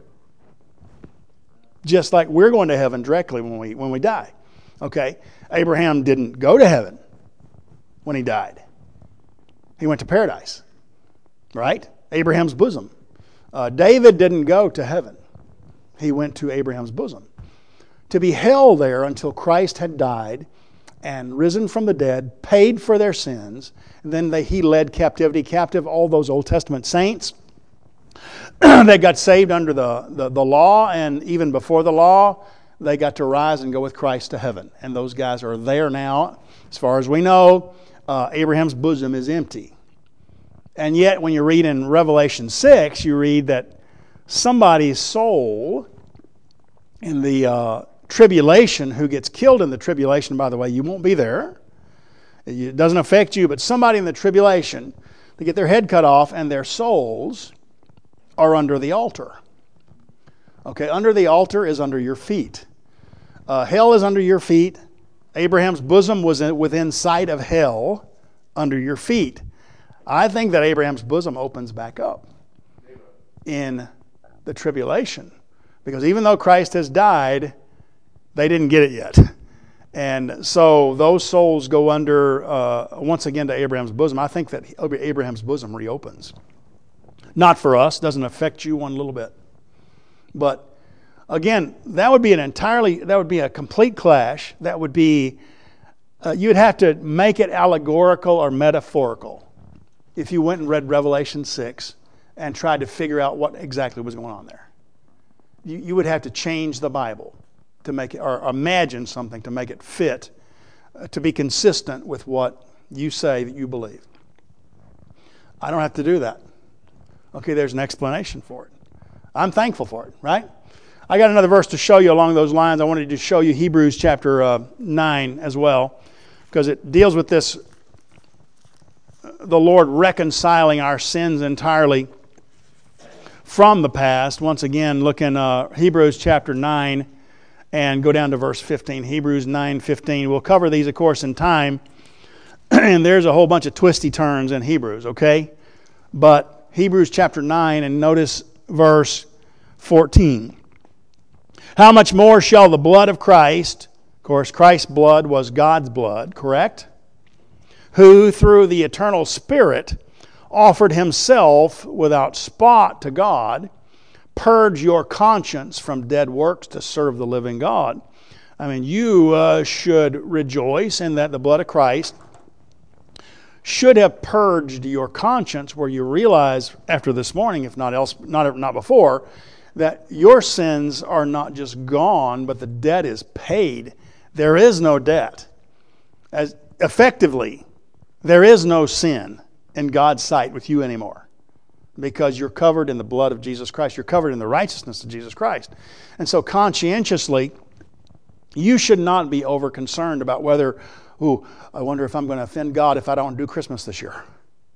Just like we're going to heaven directly when we when we die. Okay? Abraham didn't go to heaven when he died. He went to paradise. Right? Abraham's bosom. Uh, David didn't go to heaven. He went to Abraham's bosom. To be held there until Christ had died and risen from the dead, paid for their sins, and then they, He led captivity captive, all those Old Testament saints that got saved under the, the, the law, and even before the law, they got to rise and go with Christ to heaven. And those guys are there now. As far as we know, uh, Abraham's bosom is empty. And yet, when you read in Revelation six, you read that somebody's soul in the uh, tribulation, who gets killed in the tribulation, by the way, you won't be there. It doesn't affect you, but somebody in the tribulation, they get their head cut off and their souls are under the altar. Okay, under the altar is under your feet. Uh, hell is under your feet. Abraham's bosom was within sight of hell under your feet. I think that Abraham's bosom opens back up in the tribulation. Because even though Christ has died, they didn't get it yet. And so those souls go under, uh, once again, to Abraham's bosom. I think that Abraham's bosom reopens. Not for us. Doesn't affect you one little bit. But again, that would be an entirely, that would be a complete clash. That would be, uh, you'd have to make it allegorical or metaphorical if you went and read Revelation six and tried to figure out what exactly was going on there. You, you would have to change the Bible to make it, or imagine something to make it fit, uh, to be consistent with what you say that you believe. I don't have to do that. Okay, there's an explanation for it. I'm thankful for it, right? I got another verse to show you along those lines. I wanted to show you Hebrews chapter uh, nine as well, because it deals with this, uh, the Lord reconciling our sins entirely from the past. Once again, look in uh, Hebrews chapter nine and go down to verse fifteen. Hebrews nine fifteen. We'll cover these, of course, in time. and there's a whole bunch of twisty turns in Hebrews, okay? But Hebrews chapter nine, and notice verse fourteen. How much more shall the blood of Christ, of course, Christ's blood was God's blood, correct? Who through the eternal Spirit offered himself without spot to God, purge your conscience from dead works to serve the living God. I mean, you uh, should rejoice in that the blood of Christ should have purged your conscience, where you realize after this morning, if not else, not not before, that your sins are not just gone, but the debt is paid. There is no debt. As effectively, there is no sin in God's sight with you anymore, because you're covered in the blood of Jesus Christ. You're covered in the righteousness of Jesus Christ. And so conscientiously, you should not be over concerned about whether, ooh, I wonder if I'm going to offend God if I don't do Christmas this year.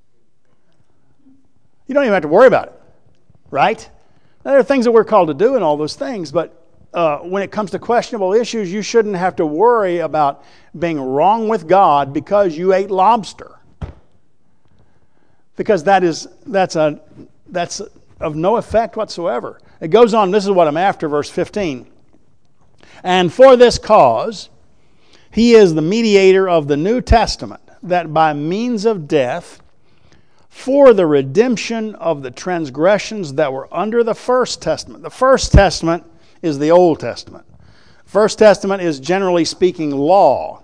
You don't even have to worry about it, right? Now, there are things that we're called to do and all those things, but uh, when it comes to questionable issues, you shouldn't have to worry about being wrong with God because you ate lobster. Because that is that's a that's of no effect whatsoever. It goes on, this is what I'm after, verse fifteen. And for this cause, he is the mediator of the New Testament, that by means of death, for the redemption of the transgressions that were under the First Testament. The First Testament is the Old Testament. First Testament is, generally speaking, law.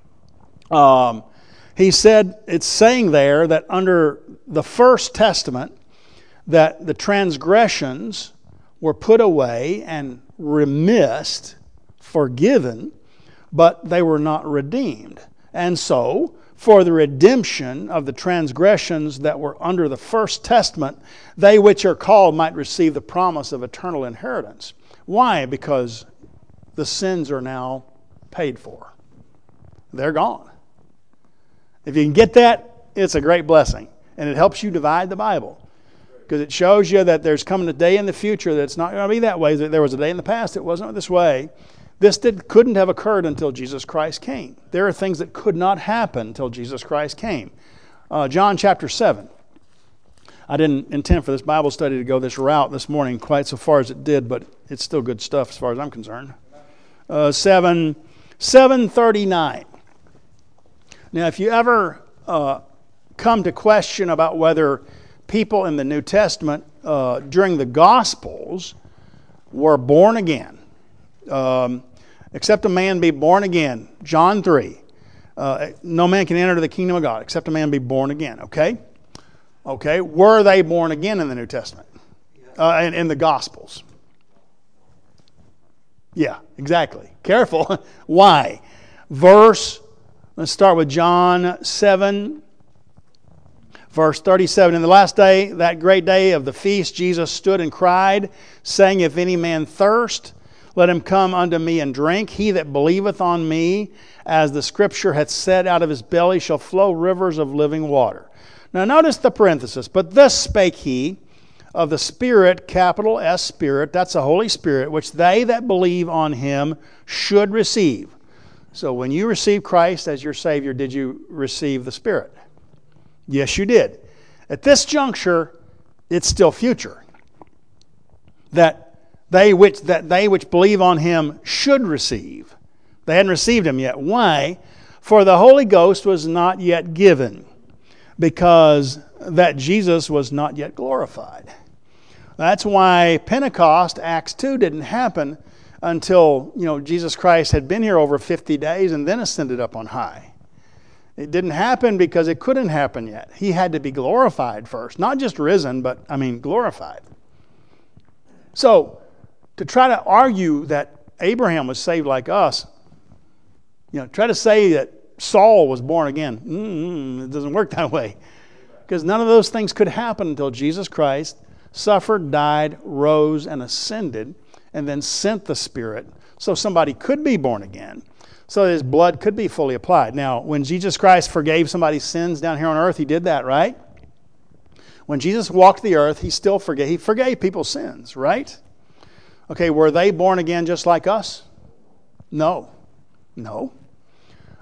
Um, he said, it's saying there that under the First Testament, that the transgressions were put away and remissed, forgiven, but they were not redeemed. And so, for the redemption of the transgressions that were under the First Testament, they which are called might receive the promise of eternal inheritance. Why? Because the sins are now paid for. They're gone. If you can get that, it's a great blessing. And it helps you divide the Bible. Because it shows you that there's coming a day in the future that it's not going to be that way. There was a day in the past it wasn't this way. This did, couldn't have occurred until Jesus Christ came. There are things that could not happen until Jesus Christ came. Uh, John chapter seven. I didn't intend for this Bible study to go this route this morning quite so far as it did, but it's still good stuff as far as I'm concerned. Uh, seven, seven thirty-nine. Now, if you ever uh, come to question about whether people in the New Testament uh, during the Gospels were born again, um, except a man be born again, John three. Uh, no man can enter the kingdom of God except a man be born again, okay? Okay, were they born again in the New Testament? Uh, in, in the Gospels? Yeah, exactly. Careful. Why? Verse, let's start with John seven, verse thirty-seven. In the last day, that great day of the feast, Jesus stood and cried, saying, If any man thirst, let him come unto me and drink. He that believeth on me, as the Scripture hath said, out of his belly shall flow rivers of living water. Now notice the parenthesis. But thus spake he of the Spirit, capital S Spirit, that's the Holy Spirit, which they that believe on him should receive. So when you receive Christ as your Savior, did you receive the Spirit? Yes, you did. At this juncture, it's still future. That they which that they which believe on him should receive. They hadn't received him yet. Why? For the Holy Ghost was not yet given, because that Jesus was not yet glorified. That's why Pentecost, Acts two, didn't happen until, you know, Jesus Christ had been here over fifty days and then ascended up on high. It didn't happen because it couldn't happen yet. He had to be glorified first. Not just risen, but, I mean, glorified. So, to try to argue that Abraham was saved like us, you know, try to say that Saul was born again. Mm-hmm, it doesn't work that way. Because none of those things could happen until Jesus Christ suffered, died, rose, and ascended, and then sent the Spirit so somebody could be born again, so that his blood could be fully applied. Now, when Jesus Christ forgave somebody's sins down here on earth, he did that, right? When Jesus walked the earth, he still forgave. He forgave people's sins, right? Okay, were they born again just like us? No. No.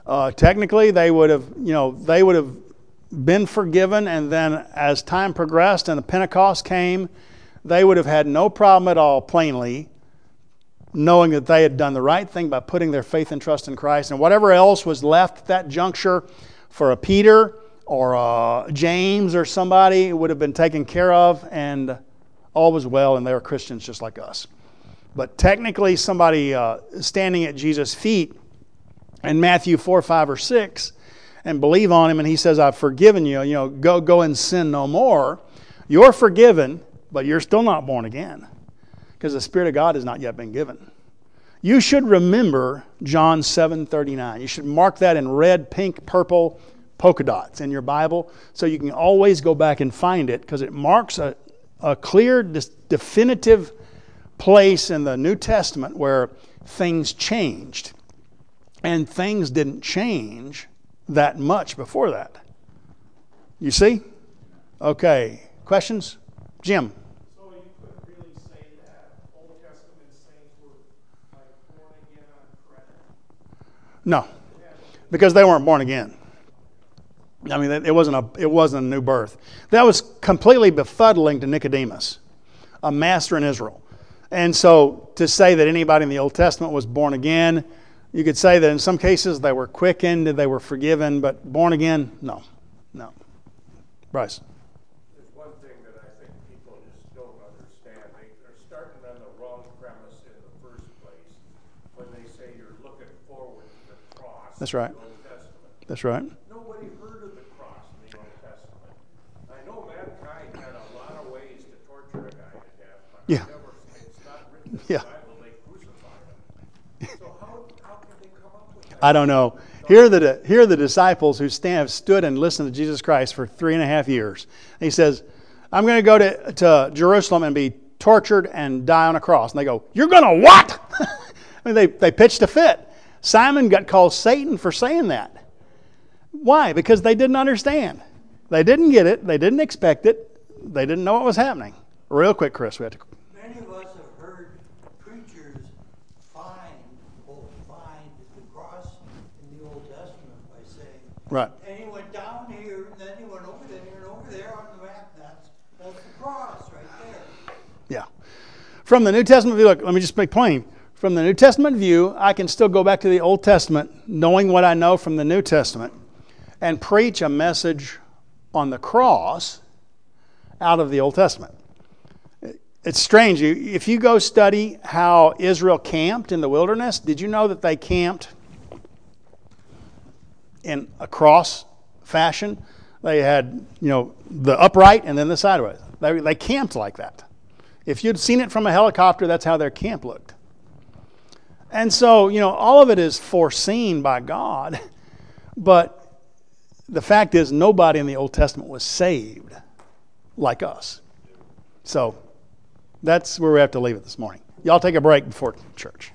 Uh, technically, they would have, you know, they would have been forgiven, and then as time progressed and the Pentecost came, they would have had no problem at all, plainly, knowing that they had done the right thing by putting their faith and trust in Christ. And whatever else was left at that juncture for a Peter or a James or somebody would have been taken care of, and all was well, and they were Christians just like us. But technically, somebody uh, standing at Jesus' feet in Matthew four, five, or six and believe on Him, and He says, I've forgiven you, you know, go, go and sin no more. You're forgiven, but you're still not born again because the Spirit of God has not yet been given. You should remember John seven thirty-nine. You should mark that in red, pink, purple polka dots in your Bible so you can always go back and find it, because it marks a, a clear, definitive place in the New Testament where things changed. And things didn't change that much before that. You see? Okay. Questions? Jim? So you couldn't really say that Old Testament saints were like born again on credit? No, because they weren't born again. I mean, it wasn't a it wasn't a new birth. That was completely befuddling to Nicodemus, a master in Israel. And so to say that anybody in the Old Testament was born again, you could say that in some cases they were quickened, they were forgiven, but born again, no, no. Bryce. There's one thing that I think people just don't understand. They, they're starting on the wrong premise in the first place when they say you're looking forward to the cross. That's right. In the Old Testament. That's right. Nobody heard of the cross in the Old Testament. I know mankind had a lot of ways to torture a guy to death, but Yeah. never, it's not written in Yeah. the Bible they crucified him. So how, how can they come up with that? I don't know. Here are the here are the disciples who stand, have stood and listened to Jesus Christ for three and a half years. And He says, I'm going to go to, to Jerusalem and be tortured and die on a cross. And they go, you're going to what? I mean, they, they pitched a fit. Simon got called Satan for saying that. Why? Because they didn't understand. They didn't get it. They didn't expect it. They didn't know what was happening. Real quick, Chris. We have to. Many of us have heard preachers find, quote, find the cross in the Old Testament by saying, Right. and He went down here, and then He went over there, and over there on the map. That's that's the cross right there. Yeah. From the New Testament view, look, let me just make plain. From the New Testament view, I can still go back to the Old Testament, knowing what I know from the New Testament, and preach a message on the cross out of the Old Testament. It's strange. You, if you go study how Israel camped in the wilderness, did you know that they camped in a cross fashion? They had, you know, the upright and then the sideways. They, they camped like that. If you'd seen it from a helicopter, that's how their camp looked. And so, you know, all of it is foreseen by God. But the fact is, nobody in the Old Testament was saved like us. So that's where we have to leave it this morning. Y'all take a break before church.